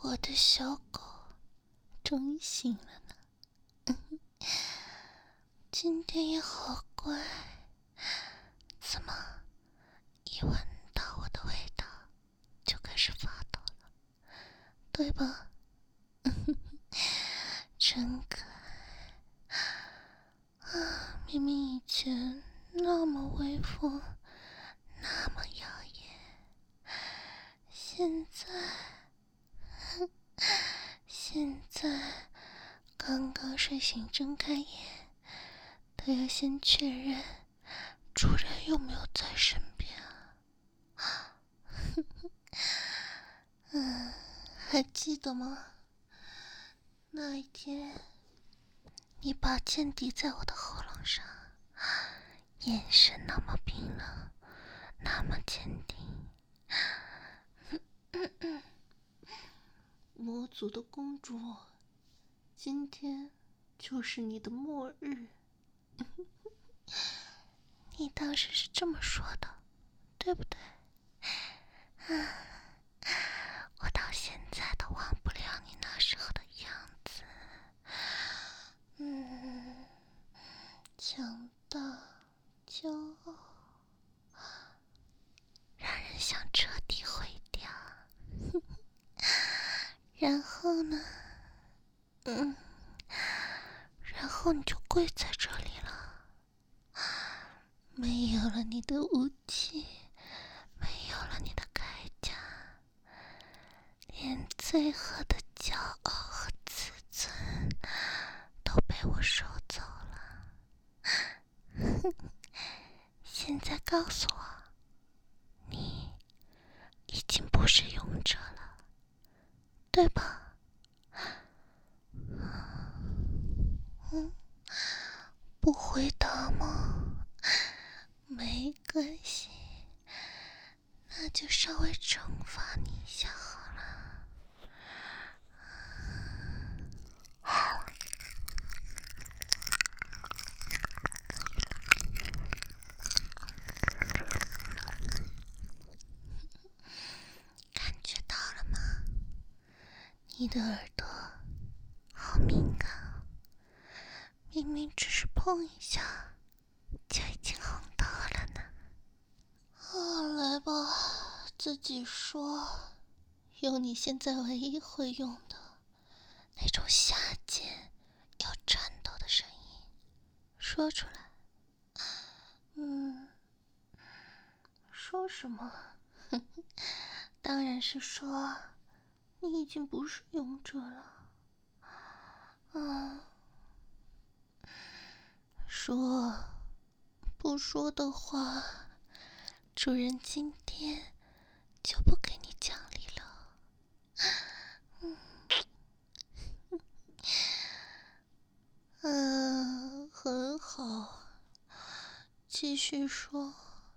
我的小狗终于醒了呢。今天也好乖，怎么一闻到我的味道就开始发抖了，对吧？真可爱啊！明明以前那么威风，那么耀眼，现在刚刚睡醒睁开眼，都要先确认主人有没有在身边啊。还记得吗？那一天你把剑抵在我的喉咙上，眼神那么冰冷，那么坚定。魔族的公主，今天就是你的末日。你当时是这么说的，对不对？我到现在都忘不了你那时候的样子。强大、骄傲，让人想彻底毁掉。然后呢？然后你就跪在这里了，没有了你的武器，没有了你的铠甲，连最后的骄傲和自尊都被我收走了。现在告诉我，你已经不是勇者了，对吧？不回答吗？没关系，那就稍微惩罚你一下好了。感觉到了吗？你的耳朵好敏感哦，明明只是碰一下就已经红透了呢。来吧，自己说，用你现在唯一会用的那种下贱又颤抖的声音说出来。说什么？当然是说你已经不是勇者了。说不说的话，主人今天就不给你奖励了。很好，继续说。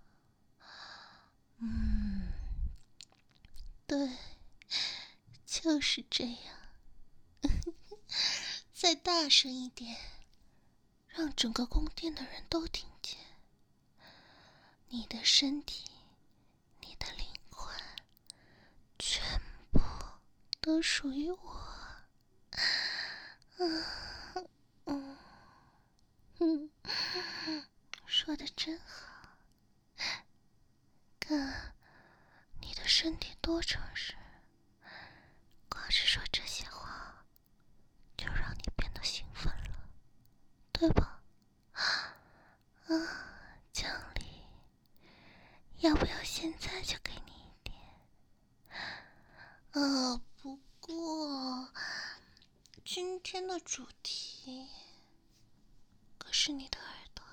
对，就是这样。再大声一点，让整个宫殿的人都听见。你的身体，你的灵魂，全部都属于我。说得真好。看你的身体多诚实，光是说这些话就让你变得兴奋了，对吧？奖励要不要现在就给你一点？不过今天的主题可是你的耳朵。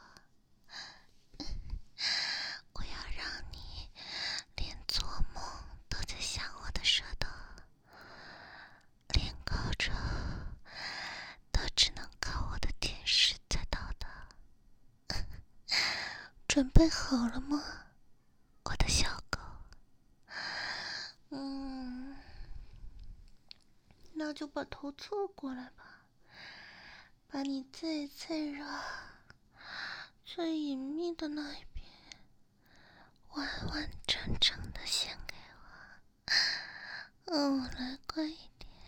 我要让你连做梦都在想我的舌头，连高潮都只能靠我的舔舐才到的。准备好了吗，我的小狗？那就把头侧过来吧，把你最脆弱、最隐秘的那一边完完整整的献给我。来乖一点，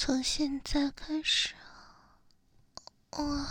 从现在开始，我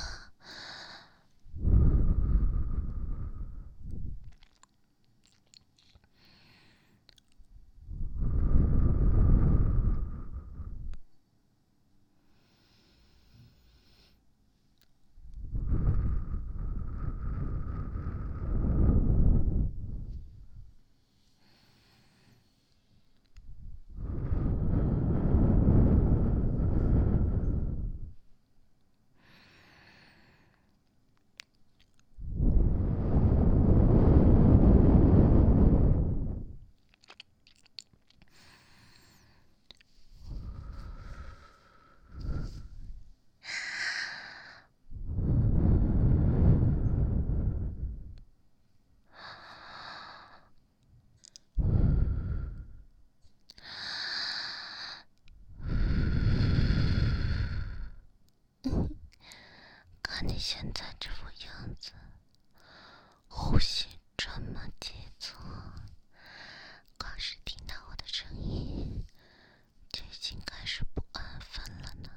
看你现在这副样子，呼吸这么急促，光是听到我的声音就已经开始不安分了呢。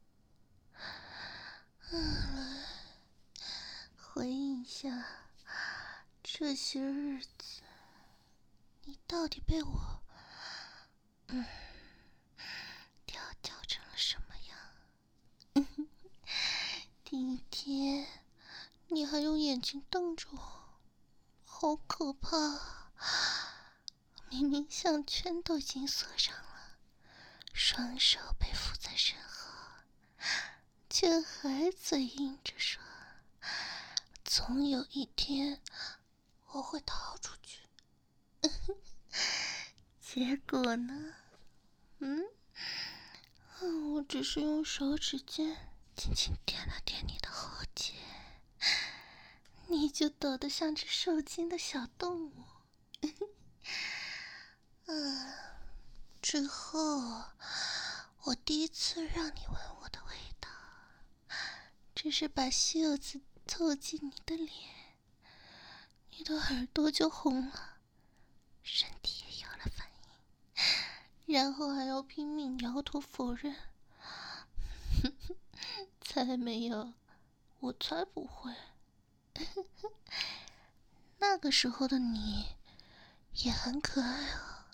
来，回忆一下这些日子，你到底被我调教成了什么样？第一天你还用眼睛瞪着我，好可怕！明明项圈都已经锁上了，双手被缚在身后，却还嘴硬着说总有一天我会逃出去。结果呢？我只是用手指尖轻轻点了点你的后颈，你就抖得像只受惊的小动物。之后我第一次让你闻我的味道，只是把袖子凑近你的脸，你的耳朵就红了，身体也有了反应，然后还要拼命摇头否认。才没有，我才不会。那个时候的你也很可爱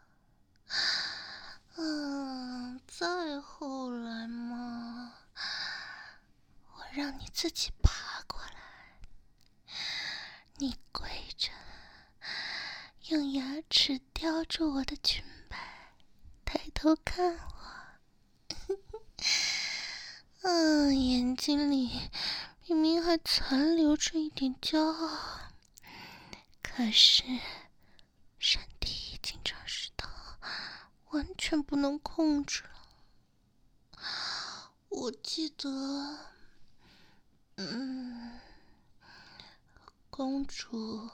哦。再后来嘛，我让你自己爬过来，你跪着，用牙齿叼住我的裙摆，抬头看我。眼睛里明明还残留着一点骄傲，可是身体已经长势到完全不能控制了。我记得，公主，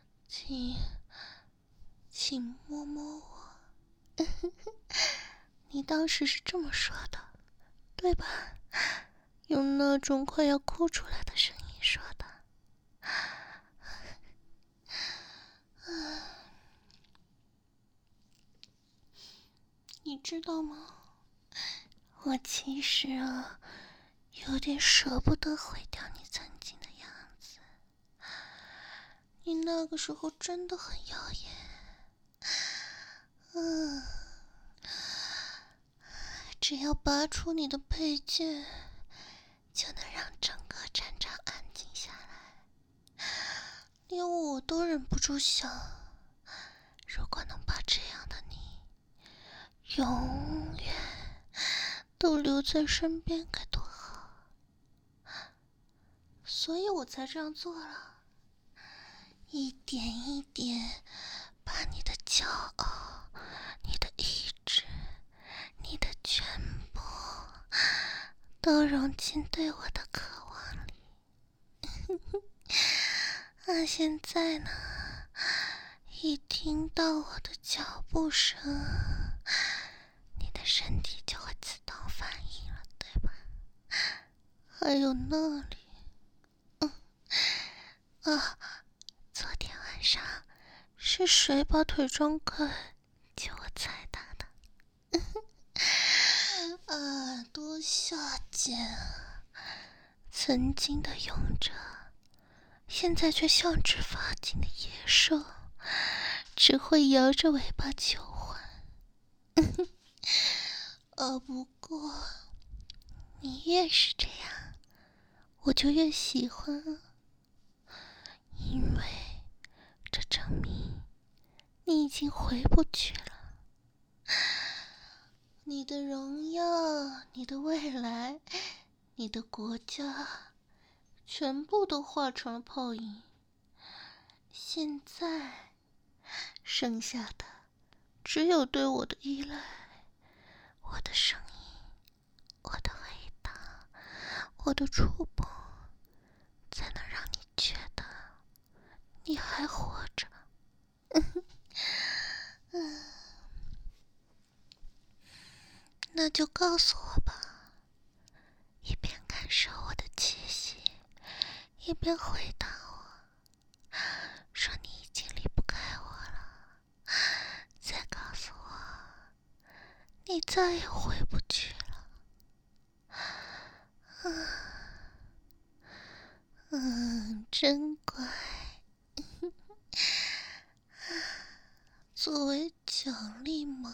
请摸摸我。你当时是这么说的，对吧？用那种快要哭出来的声音说的。你知道吗？我其实有点舍不得毁掉你曾经的样子。你那个时候真的很耀眼。只要拔出你的佩剑，就能让整个战场安静下来。连我都忍不住想，如果能把这样的你永远都留在身边该多好。所以我才这样做了，一点一点把你的骄傲、你的意志、你的全部都融进对我的渴望里。现在呢，一听到我的脚步声，你的身体就会自动反应了，对吧？还有那里，昨天晚上是谁把腿张开，就我踩他的？ 耳朵下贱，曾经的勇者，现在却像只发情的野兽，只会摇着尾巴求欢。不过你越是这样，我就越喜欢啊，因为这证明你已经回不去了。你的荣耀，你的未来，你的国家，全部都化成了泡影。现在剩下的只有对我的依赖，我的声音，我的回答，我的触碰，才能让你觉得你还活着。那就告诉我吧，一边感受我的气息，一边回答我，说你已经离不开我了，再告诉我你再也回不去了。真乖。作为奖励嘛，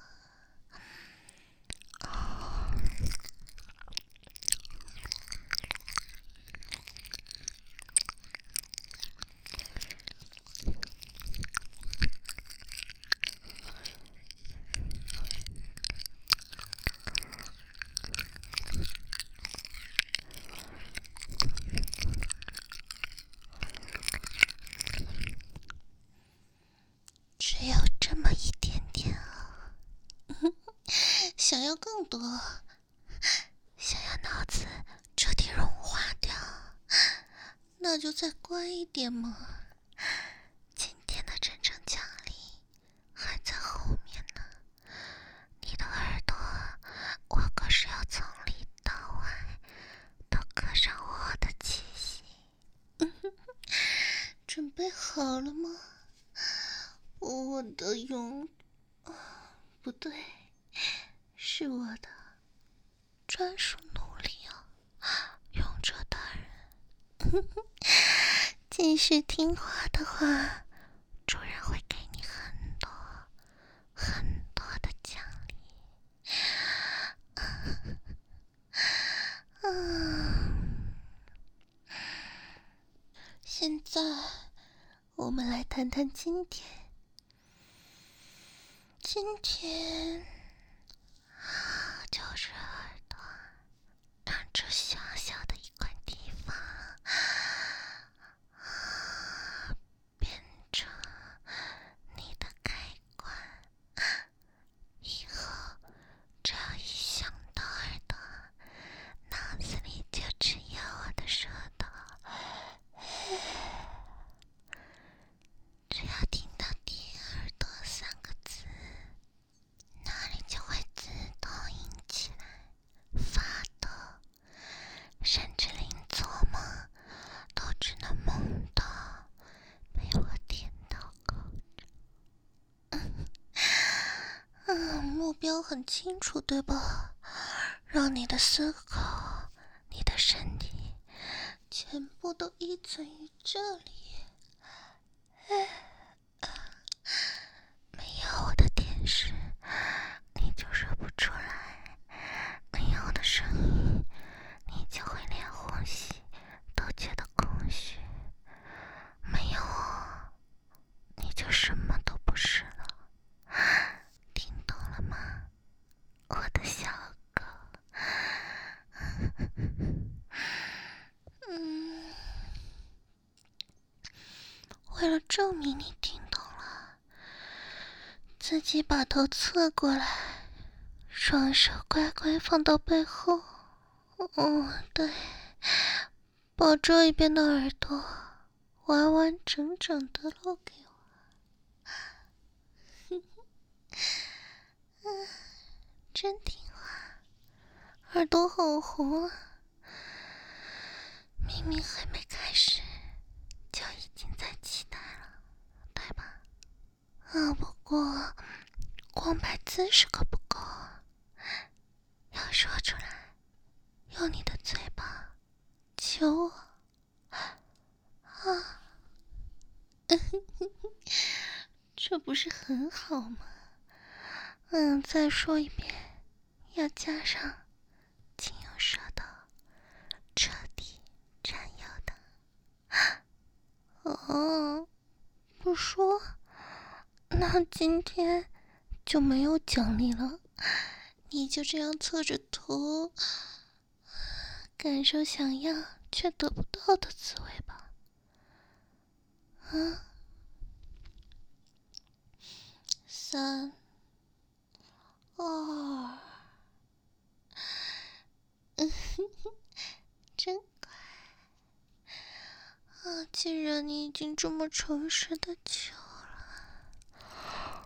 只有这么一点点啊！想要更多，想要脑子彻底融化掉，那就再乖一点嘛。今天的真正奖励还在后面呢。你的耳朵，我可是要从里到外都刻上我的气息。准备好了吗？我的不对，是我的专属奴隶啊，勇者大人。继续听话的话，主人会给你很多很多的奖励。现在我们来谈谈今天。今天就是耳朵让这小小的一块地方变成你的开关。以后只要一想到耳朵，脑子里就只有我的舌头。只要听到点耳朵3个字，那里就会自动硬起来，发抖，甚至连做梦都只能梦到被我舔到口中。目标很清楚，对吧？让你的思考，你的身体，全部都依存于这里。没有我的天使，你就说不出来；没有我的声音，你就会连呼吸都觉得空虚；没有我，你就什么都不是了。听懂了吗，我的小狗？为了证明你听懂了，自己把头侧过来，双手乖乖放到背后。对，把这一边的耳朵完完整整的露给我。真听话，耳朵好红啊！明明还没开始，就已经在期待了，对吧？不过光摆姿势可不够，要说出来，用你的嘴巴求我啊！这不是很好吗？再说一遍，要加上经由舌头彻底占有的。哦，不说，那今天就没有奖励了。你就这样侧着头，感受想要却得不到的滋味吧。3、2，真乖啊！既然你已经这么诚实的求了，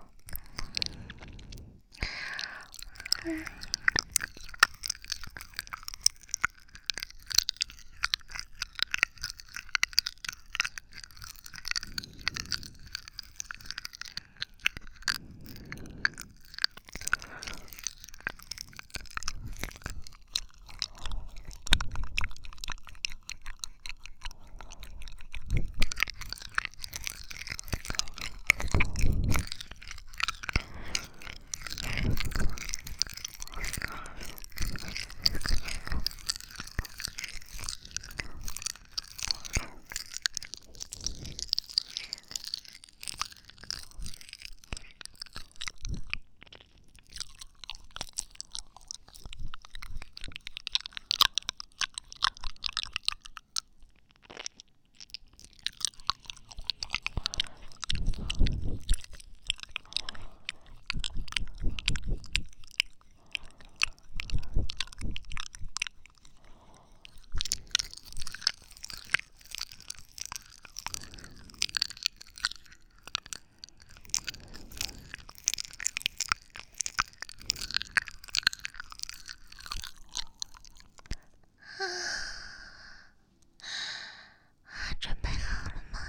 准备好了吗？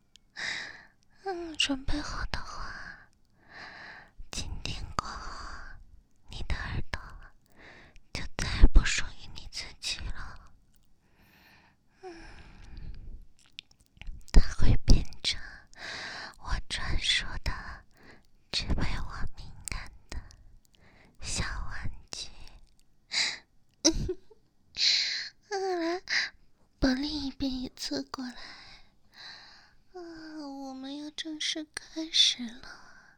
准备好的话，今天过后，你的耳朵就再也不属于你自己了。它会变成我专属的、只为我敏感的小玩具。来，把另一边也侧过来。我们要正式开始了。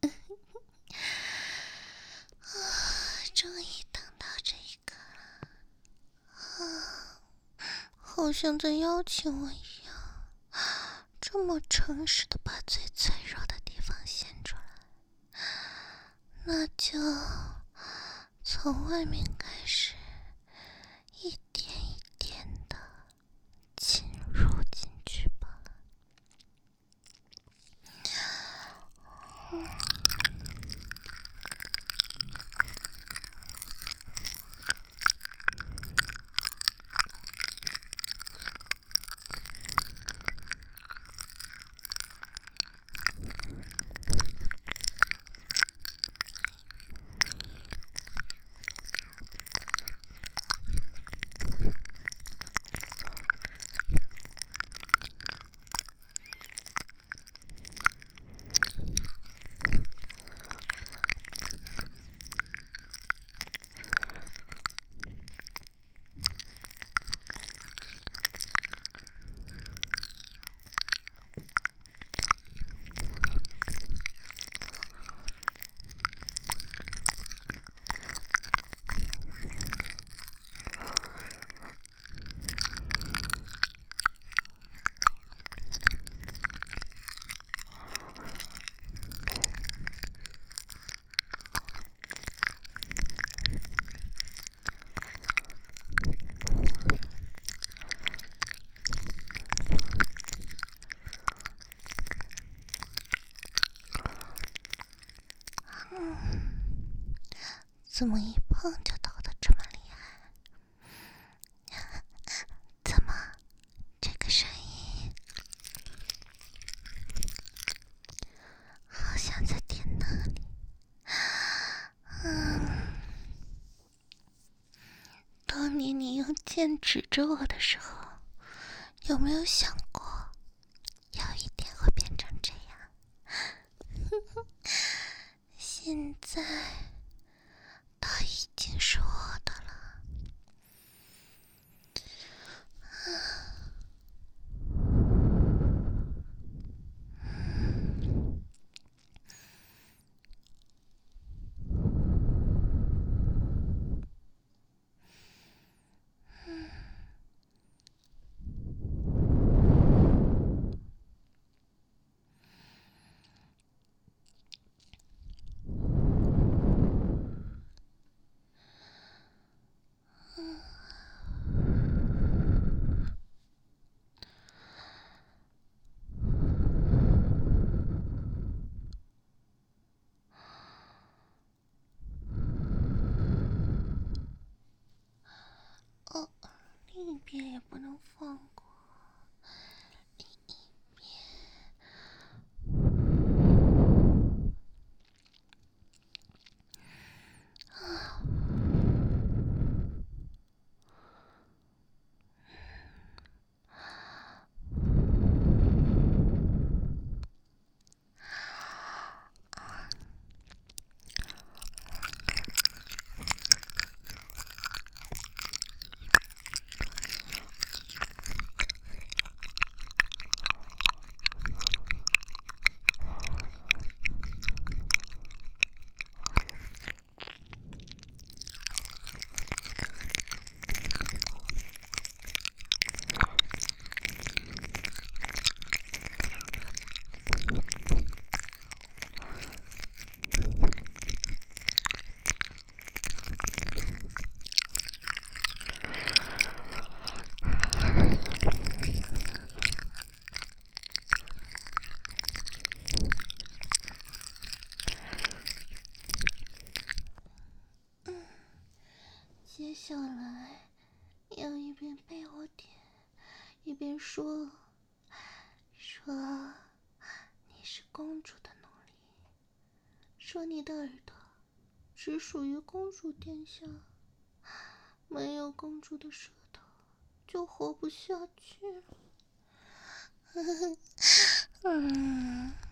终于等到这一刻了。好像在邀请我一样，这么诚实的把最脆弱的地方献出来。那就从外面开始，一点一点的侵入进去吧。怎么一碰就抖得这么厉害？怎么，这个声音好像在电那里？ 剑指着我的时候，有没有想过有一天会变成这样？现在他已经是我的了。另一边也不能放过。接下来要一边被我点，一边说你是公主的奴隶，说你的耳朵只属于公主殿下，没有公主的舌头就活不下去了。